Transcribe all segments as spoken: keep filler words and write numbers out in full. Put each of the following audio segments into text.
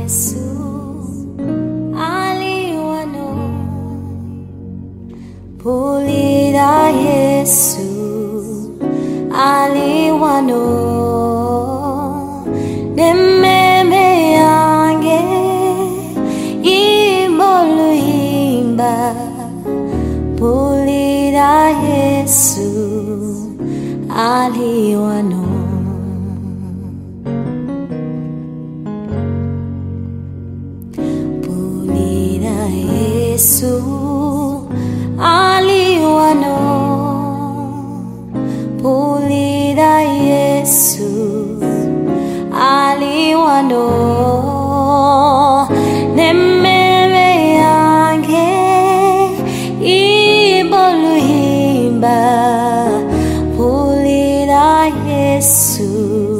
Yesu aliwano, pulira Yesu aliwano, nememe yange imoluhimba, pulira Yesu aliwano. Pulira Yesu aliwano, pulira Yesu aliwano, nememe yange iboluhimba, pulira Yesu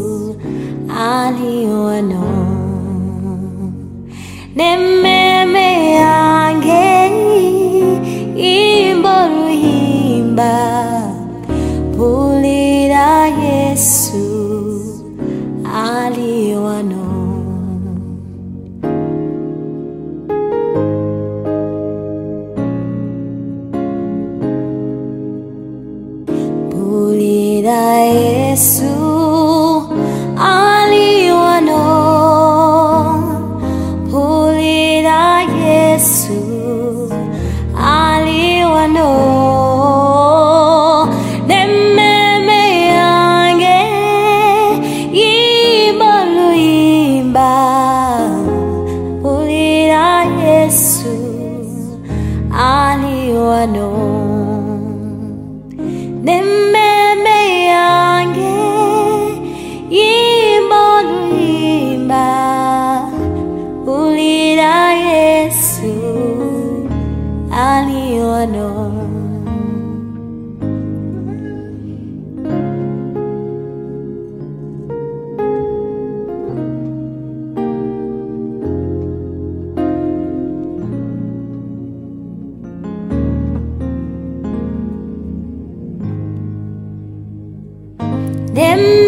aliwano, nememe yange imboluhimba, pulira Yesu aliwano. Pulira Yesu aliwano, pulira Yesu aliwano, nememe yange iboluhimba, pulira Yesu aliwano, nememe yange iboluhimba, pulira Yesu aliwano. Dem